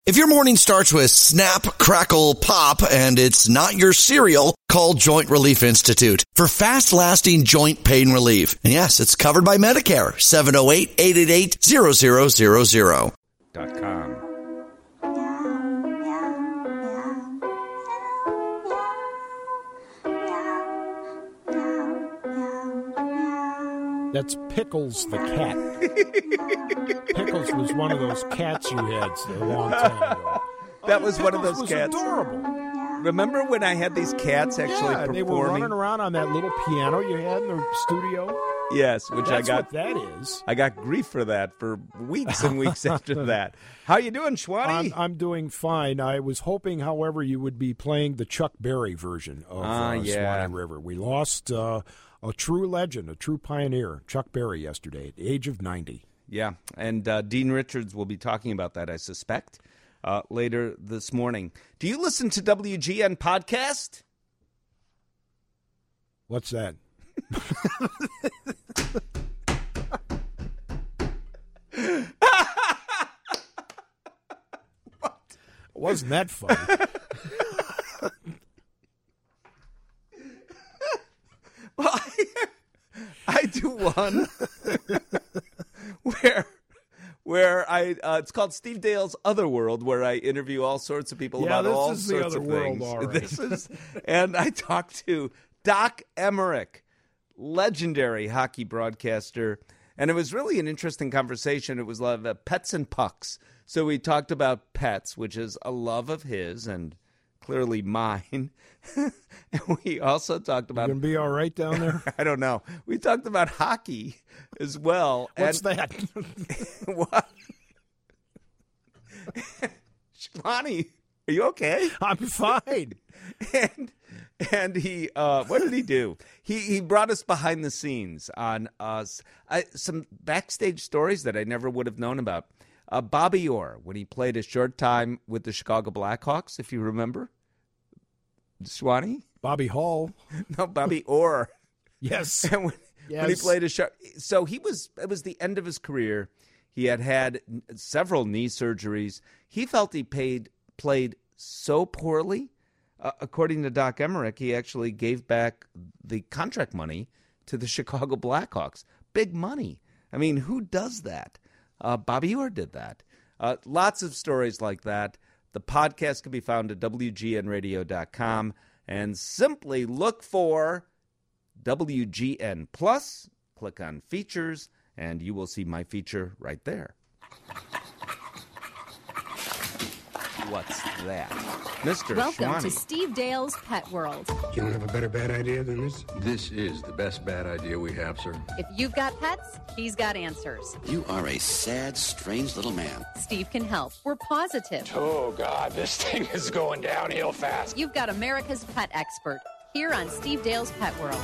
If your morning starts with snap, crackle, pop, and it's not your cereal, call Joint Relief Institute for fast-lasting joint pain relief. And yes, it's covered by Medicare. 708-888-0000. .com. That's Pickles the cat. Pickles was one of those cats you had a long time ago. That was one of those cats. Adorable. Remember when I had these cats actually performing? They were running around on that little piano you had in the studio. Yes, which That's I got. What that is. I got grief for that for weeks and weeks after that. How you doing, Schwani? I'm doing fine. I was hoping, however, you would be playing the Chuck Berry version of Swanee River. We lost a true legend, a true pioneer, Chuck Berry, yesterday at the age of 90. Yeah, and Dean Richards will be talking about that, I suspect, later this morning. Do you listen to WGN Podcast? What's that? What? Wasn't that funny? Well, I do one where I it's called Steve Dale's Other World, where I interview all sorts of people about all sorts of things. All right. This is, and I talked to Doc Emmerich, legendary hockey broadcaster, and it was really an interesting conversation. It was a lot of pets and pucks. So we talked about pets, which is a love of his and clearly mine. And we also talked about... You gonna be all right down there? I don't know. We talked about hockey as well. What's that? What? Shivani, are you okay? I'm fine. And he, what did he do? He brought us behind the scenes on some backstage stories that I never would have known about. Bobby Orr, when he played a short time with the Chicago Blackhawks, if you remember. Schwani? Bobby Hall. No, Bobby Orr. Yes. And when he played a short, so it was the end of his career. He had several knee surgeries. He felt he played so poorly. According to Doc Emmerich, he actually gave back the contract money to the Chicago Blackhawks. Big money. I mean, who does that? Bobby Orr did that. Lots of stories like that. The podcast can be found at WGNradio.com, and simply look for WGN Plus. Click on Features, and you will see my feature right there. What's that? Mr. Welcome Schwani. to Steve Dale's Pet World. You don't have a better bad idea than this? This is the best bad idea we have, sir. If you've got pets, he's got answers. You are a sad, strange little man. Steve can help. We're positive. Oh, God, this thing is going downhill fast. You've got America's pet expert here on Steve Dale's Pet World.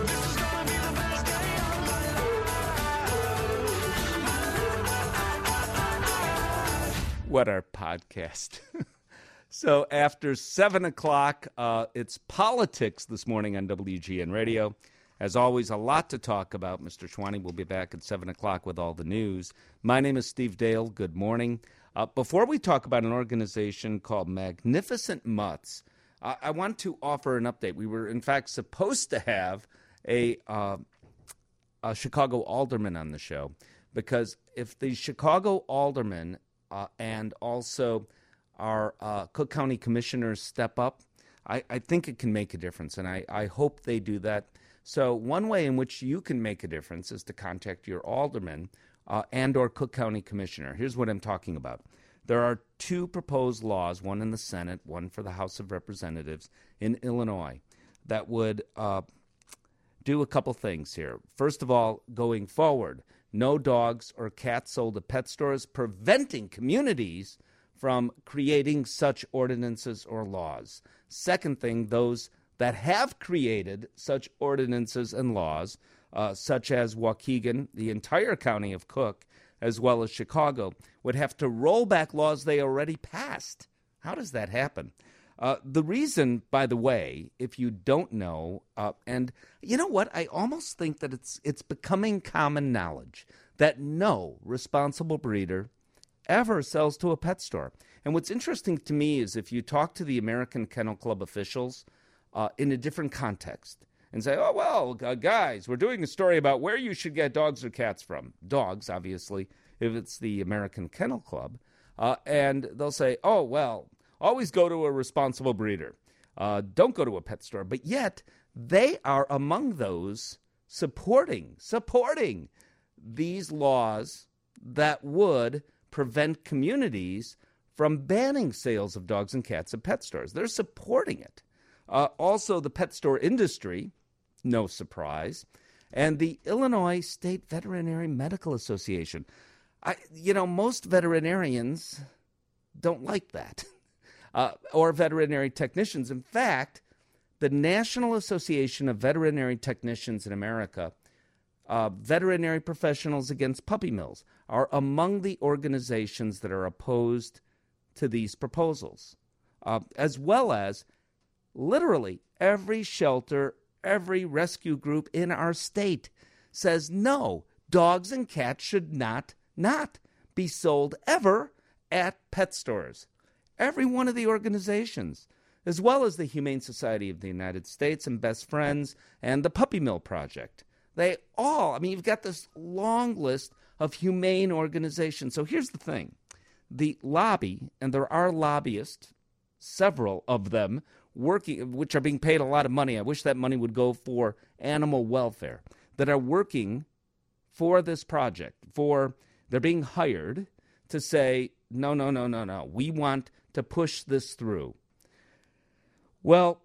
What our podcast. So after 7 o'clock, it's politics this morning on WGN Radio. As always, a lot to talk about. Mr. Schwani will be back at 7 o'clock with all the news. My name is Steve Dale. Good morning. Before we talk about an organization called Magnificent Mutts, I want to offer an update. We were, in fact, supposed to have a Chicago alderman on the show, because if the Chicago alderman and also our Cook County commissioners step up, I think it can make a difference, and I hope they do that. So one way in which you can make a difference is to contact your alderman and or Cook County commissioner. Here's what I'm talking about. There are two proposed laws, one in the Senate, one for the House of Representatives in Illinois, that would do a couple things here. First of all, going forward, no dogs or cats sold at pet stores, preventing communities from creating such ordinances or laws. Second thing, those that have created such ordinances and laws, such as Waukegan, the entire county of Cook, as well as Chicago, would have to roll back laws they already passed. How does that happen? The reason, by the way, if you don't know, and you know what, I almost think that it's becoming common knowledge that no responsible breeder ever sells to a pet store. And what's interesting to me is if you talk to the American Kennel Club officials in a different context and say, oh, well, guys, we're doing a story about where you should get dogs or cats from. Dogs, obviously, if it's the American Kennel Club. And they'll say, oh, well, always go to a responsible breeder. Don't go to a pet store. But yet they are among those supporting these laws that would prevent communities from banning sales of dogs and cats at pet stores. They're supporting it. Also, the pet store industry, no surprise, and the Illinois State Veterinary Medical Association. Most veterinarians don't like that, or veterinary technicians. In fact, the National Association of Veterinary Technicians in America, Veterinary Professionals Against Puppy Mills, are among the organizations that are opposed to these proposals, as well as literally every shelter, every rescue group in our state says no, dogs and cats should not be sold ever at pet stores. Every one of the organizations, as well as the Humane Society of the United States and Best Friends and the Puppy Mill Project. They all, you've got this long list of humane organizations. So here's the thing. The lobby, and there are lobbyists, several of them, working, which are being paid a lot of money. I wish that money would go for animal welfare, that are working for this project. They're being hired to say, no. We want to push this through. Well,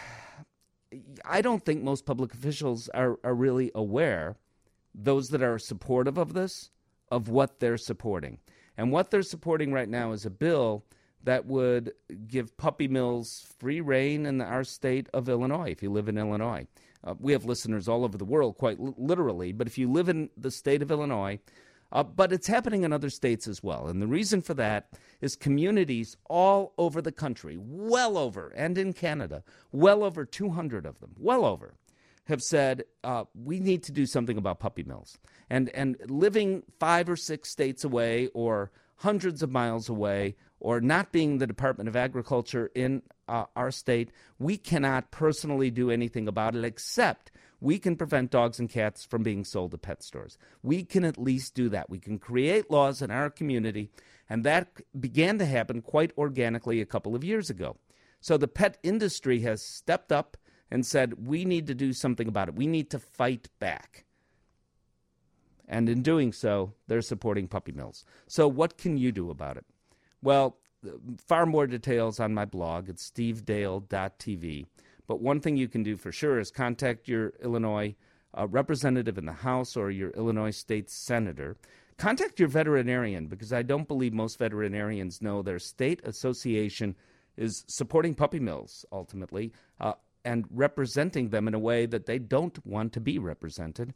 I don't think most public officials are really aware, those that are supportive of this, of what they're supporting. And what they're supporting right now is a bill that would give puppy mills free reign in our state of Illinois, if you live in Illinois. We have listeners all over the world, quite literally, but if you live in the state of Illinois, but it's happening in other states as well. And the reason for that is communities all over the country, well over, and in Canada, well over 200 of them, have said, we need to do something about puppy mills. And living 5 or 6 states away or hundreds of miles away or not being the Department of Agriculture in our state, we cannot personally do anything about it except we can prevent dogs and cats from being sold at pet stores. We can at least do that. We can create laws in our community, and that began to happen quite organically a couple of years ago. So the pet industry has stepped up and said, we need to do something about it. We need to fight back. And in doing so, they're supporting puppy mills. So what can you do about it? Well, far more details on my blog at stevedale.tv. But one thing you can do for sure is contact your Illinois representative in the House or your Illinois state senator. Contact your veterinarian, because I don't believe most veterinarians know their state association is supporting puppy mills, ultimately, and representing them in a way that they don't want to be represented.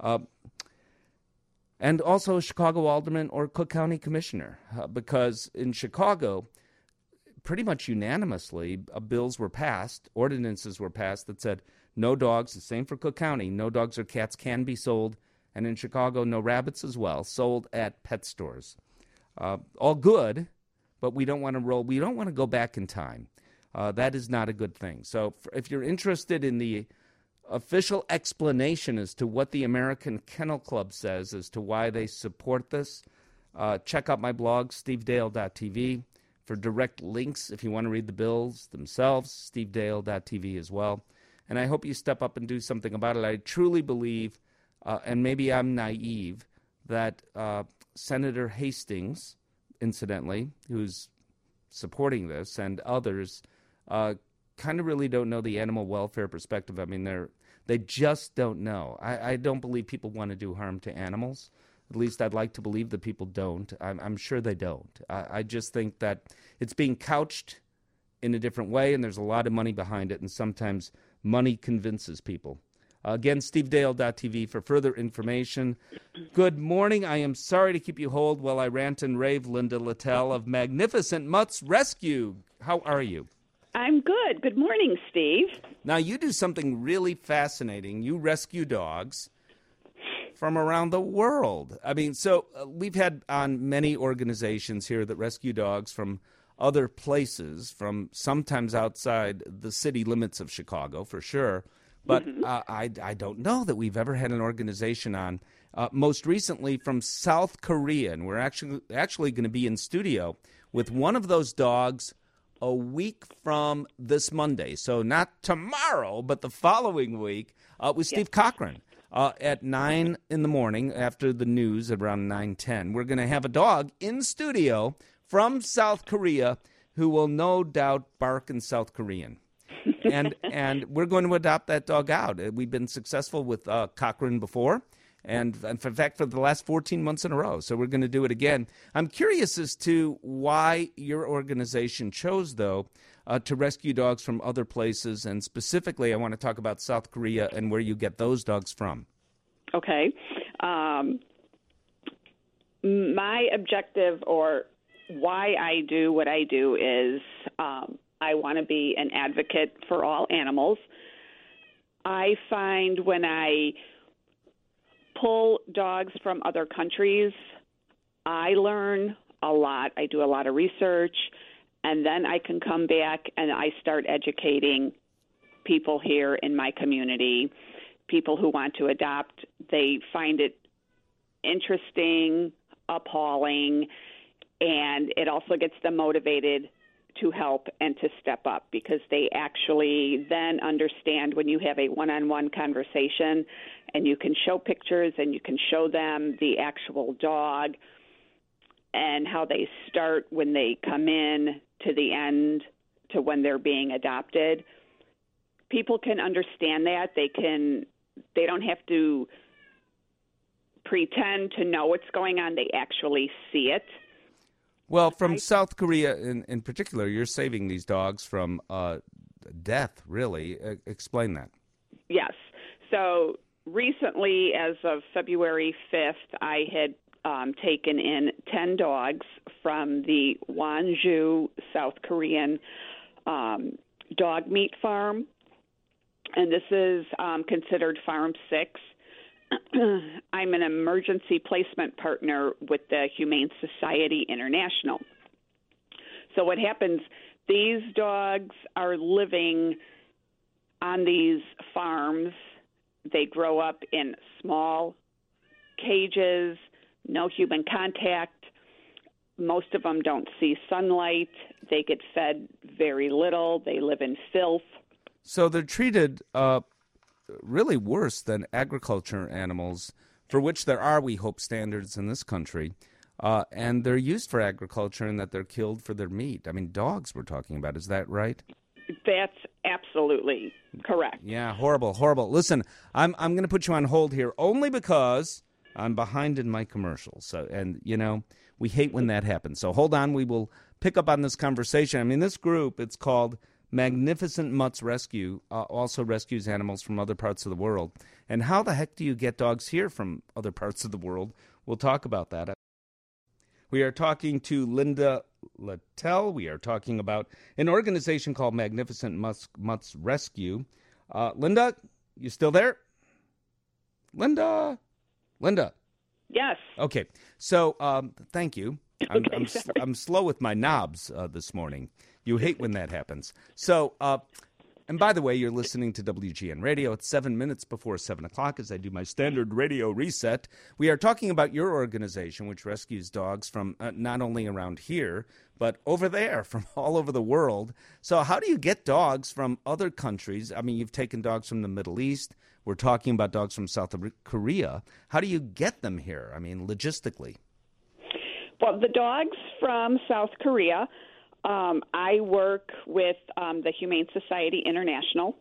And also a Chicago alderman or Cook County commissioner, because in Chicago, pretty much unanimously, bills were passed, ordinances were passed that said no dogs, the same for Cook County, no dogs or cats can be sold, and in Chicago, no rabbits as well, sold at pet stores. All good, but we don't want to go back in time. That is not a good thing. So if you're interested in the official explanation as to what the American Kennel Club says as to why they support this, check out my blog, stevedale.tv, for direct links if you want to read the bills themselves, stevedale.tv as well. And I hope you step up and do something about it. I truly believe, and maybe I'm naive, that Senator Hastings, incidentally, who's supporting this, and others, kind of really don't know the animal welfare perspective. I mean, they just don't know. I don't believe people want to do harm to animals. At least I'd like to believe that people don't. I'm sure they don't. I just think that it's being couched in a different way, and there's a lot of money behind it, and sometimes money convinces people. Again, stevedale.tv for further information. Good morning. I am sorry to keep you hold while I rant and rave, Linda Littell of Magnificent Mutts Rescue. How are you? I'm good. Good morning, Steve. Now, you do something really fascinating. You rescue dogs from around the world. I mean, so we've had on many organizations here that rescue dogs from other places, from sometimes outside the city limits of Chicago, for sure. But I don't know that we've ever had an organization on. Most recently from South Korea, and we're actually going to be in studio with one of those dogs a week from this Monday. So not tomorrow, but the following week with Steve Cochran at 9 in the morning after the news around 9:10. We're going to have a dog in studio from South Korea who will no doubt bark in South Korean. And we're going to adopt that dog out. We've been successful with Cochran before. And in fact, for the last 14 months in a row. So we're going to do it again. I'm curious as to why your organization chose, though, to rescue dogs from other places. And specifically, I want to talk about South Korea and where you get those dogs from. Okay. My objective, or why I do what I do, is I want to be an advocate for all animals. I find when I pull dogs from other countries, I learn a lot. I do a lot of research, and then I can come back and I start educating people here in my community, people who want to adopt. They find it interesting, appalling, and it also gets them motivated to help and to step up, because they actually then understand when you have a one-on-one conversation and you can show pictures and you can show them the actual dog and how they start when they come in to the end to when they're being adopted. People can understand that. They don't have to pretend to know what's going on. They actually see it. Well, from South Korea in particular, you're saving these dogs from death, really. Explain that. Yes. So recently, as of February 5th, I had taken in 10 dogs from the Wonju, South Korean dog meat farm. And this is considered Farm 6. I'm an emergency placement partner with the Humane Society International. So what happens, these dogs are living on these farms. They grow up in small cages, no human contact. Most of them don't see sunlight. They get fed very little. They live in filth. So they're treated really worse than agriculture animals, for which there are, we hope, standards in this country. And they're used for agriculture in that they're killed for their meat. I mean, dogs we're talking about. Is that right? That's absolutely correct. Yeah, horrible, horrible. Listen, I'm going to put you on hold here only because I'm behind in my commercials. So, and, you know, we hate when that happens. So hold on. We will pick up on this conversation. I mean, this group, it's called Magnificent Mutts Rescue, also rescues animals from other parts of the world. And how the heck do you get dogs here from other parts of the world? We'll talk about that. We are talking to Linda Littell. We are talking about an organization called Magnificent Mutts Rescue. Linda, you still there? Linda? Yes. Okay. So thank you. I'm slow with my knobs this morning. You hate when that happens. So, and by the way, you're listening to WGN Radio. It's 7 minutes before 7 o'clock as I do my standard radio reset. We are talking about your organization, which rescues dogs from not only around here, but over there, from all over the world. So how do you get dogs from other countries? I mean, you've taken dogs from the Middle East. We're talking about dogs from South Korea. How do you get them here? I mean, logistically. Well, the dogs from South Korea, I work with the Humane Society International.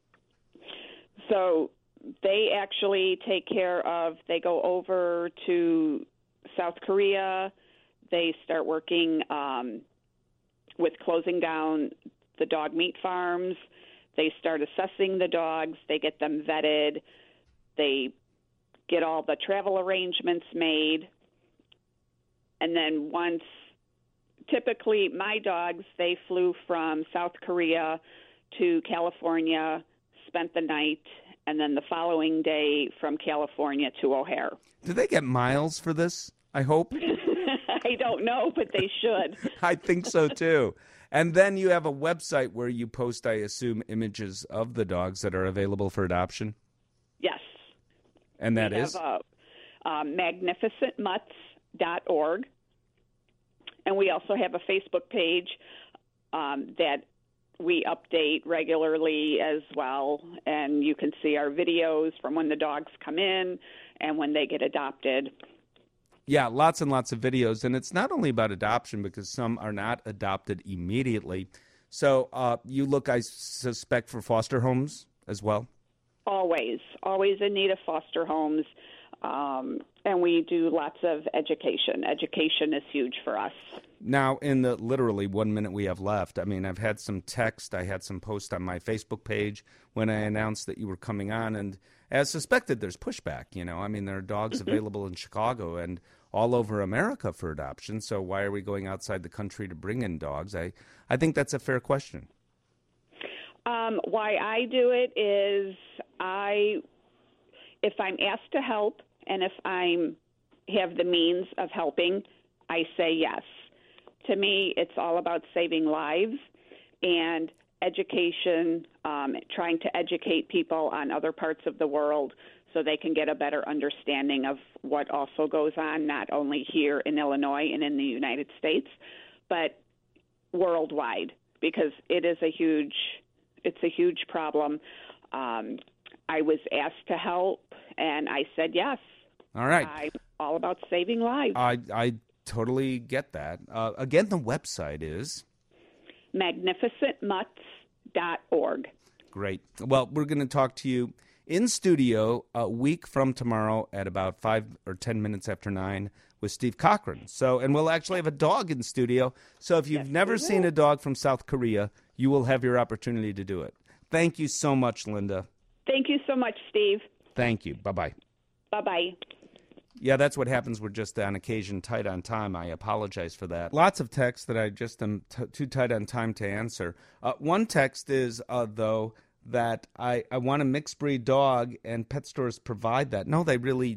So they actually take care of, they go over to South Korea. They start working with closing down the dog meat farms. They start assessing the dogs. They get them vetted. They get all the travel arrangements made. And then once, typically my dogs, they flew from South Korea to California, spent the night, and then the following day from California to O'Hare. Do they get miles for this, I hope? I don't know, but they should. I think so, too. And then you have a website where you post, I assume, images of the dogs that are available for adoption? Yes. And that is? We have magnificentmutts.org. And we also have a Facebook page that we update regularly as well. And you can see our videos from when the dogs come in and when they get adopted. Yeah, lots and lots of videos. And it's not only about adoption because some are not adopted immediately. So you look, I suspect, for foster homes as well? Always in need of foster homes. And we do lots of education. Education is huge for us. Now, in the literally 1 minute we have left, I mean, I've had some text, I had some post on my Facebook page when I announced that you were coming on, and as suspected, there's pushback, you know. I mean, there are dogs available in Chicago and all over America for adoption, so why are we going outside the country to bring in dogs? I think that's a fair question. Why I do it is if I'm asked to help and if I have the means of helping, I say yes. To me, it's all about saving lives and education, trying to educate people on other parts of the world so they can get a better understanding of what also goes on, not only here in Illinois and in the United States, but worldwide, because it's a huge problem. I was asked to help, and I said yes. All right. I'm all about saving lives. I totally get that. Again, the website is? magnificentmutts.org. Great. Well, we're going to talk to you in studio a week from tomorrow at about 5 or 10 minutes after 9 with Steve Cochran. And we'll actually have a dog in studio. So if you've never seen a dog from South Korea, you will have your opportunity to do it. Thank you so much, Linda. Thank you so much, Steve. Thank you. Bye-bye. Bye-bye. Yeah, that's what happens. We're just on occasion tight on time. I apologize for that. Lots of texts that I just am too tight on time to answer. One text is, though, that I want a mixed breed dog and pet stores provide that. No, they really?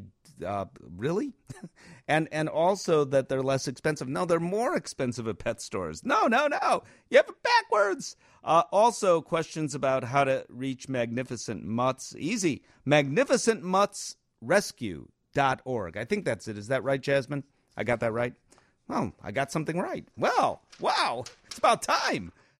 and also that they're less expensive. No, they're more expensive at pet stores. No. You have it backwards. Also, questions about how to reach Magnificent Mutts. Easy. MagnificentMuttsRescue.org. I think that's it. Is that right, Jasmine? I got that right? Well, I got something right. Well, wow. It's about time.